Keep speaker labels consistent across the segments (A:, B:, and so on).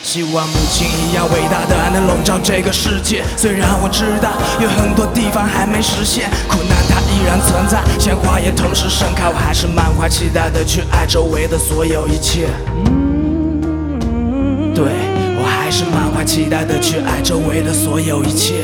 A: 希望母亲一样伟大的能笼罩这个世界。虽然我知道有很多地方还没实现，苦难它依然存在，鲜花也同时盛开。我还是满怀期待的去爱周围的所有一切。对，我还是满怀期待的去爱周围的所有一切。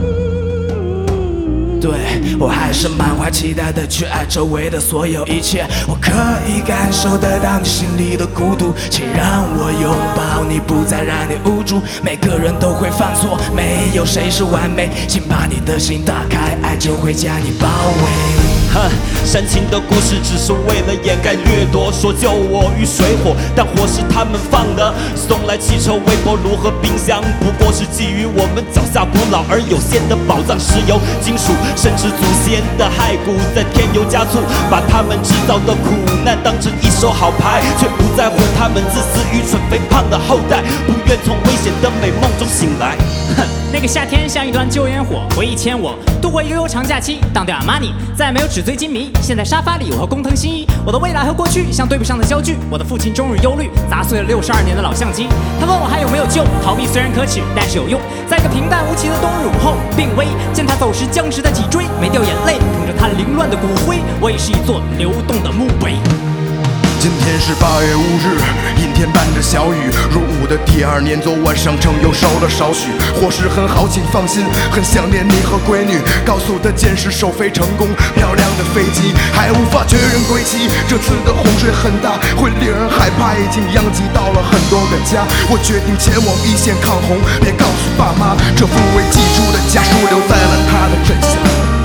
A: 对，我还是满怀期待的去爱周围的所有一切。我可以感受得到你心里的孤独，请让我拥抱你，不再让你无助。每个人都会犯错，没有谁是完美，请把你的心打开，爱就会将你包围。
B: 煽情的故事只是为了掩盖掠夺，说救我于水火，但火是他们放的。送来汽车、微波炉和冰箱，不过是基于我们脚下古老而有限的宝藏，石油、金属，甚至祖先的骸骨，在添油加醋，把他们制造的苦难当成一手好牌，却不在乎他们自私、愚蠢、肥胖的后代，不愿从危险的美梦中醒来。
C: 那个夏天像一团救烟火，回忆牵我度过一个悠长假期，当掉阿玛尼，再没有纸醉金迷。现在沙发里，我和工藤新一，我的未来和过去像对不上的焦距。我的父亲终日忧虑，砸碎了62年的老相机。他问我还有没有救，逃避虽然可耻，但是有用。在一个平淡无奇的冬日午后，病危，见他走时僵实的脊椎，没掉眼泪，捧着他凌乱的骨灰，我也是一座流动的墓碑。
D: 今天是8月5日，阴天伴着小雨。入伍的第2年，昨晚上秤又少了少许。伙食很好，请放心，很想念你和闺女。高速的箭矢首飞成功，漂亮的飞机还无法确认归期。这次的洪水很大，会令人害怕，已经殃及到了很多个家。我决定前往一线抗洪，别告诉爸妈，这份未寄出的家书留在了他的枕下。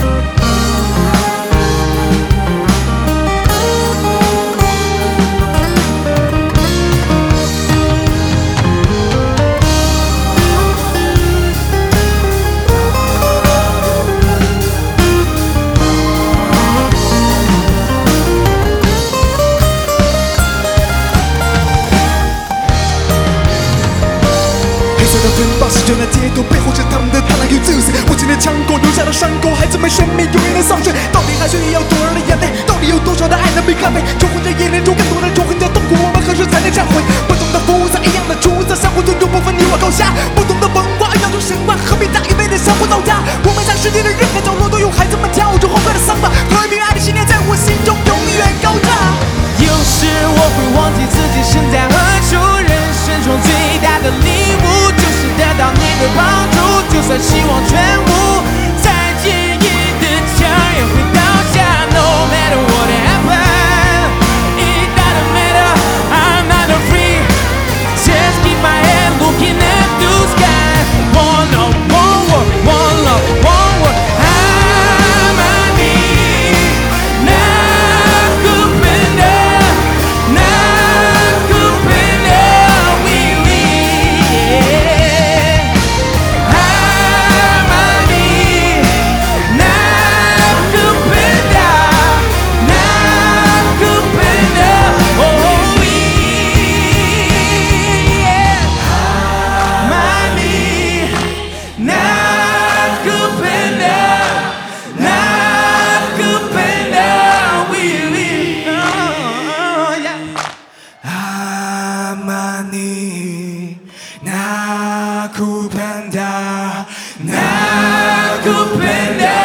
E: 奔跑是热闹街头，背后是他们的贪婪与自私。无情的枪口留下了伤口，孩子们生命永远的丧失。到底还需要多少的眼泪？到底有多少的爱能被捍卫？仇恨在眼帘中，更多的仇恨在痛苦。我们何时才能忏悔？不同的肤色，一样的出色，相互尊重，不分你我高下。不同的文化，一样的神话，何必大义为了相互造假？我们在世界的任何角落都有孩子们跳着欢快的桑巴，和平爱的信念在我心中永远高炸。
F: 有时我会忘记自己身在何处，人生中最大的礼物就是得到你的帮助，就算希望全无，再坚毅的枪也会倒下。No matter what happens, it doesn't matter, I'm not afraid. Just keep my head looking at the sky. One love, one worry, one love, one worry. I'm a need, not kupenda, not kupenda, we live. I'm a need, not kupenda, not kupenda, oh we. I'm a need, not kupenda, not kupenda, we live.
A: 아마니 나쿠펜다 나쿠펜다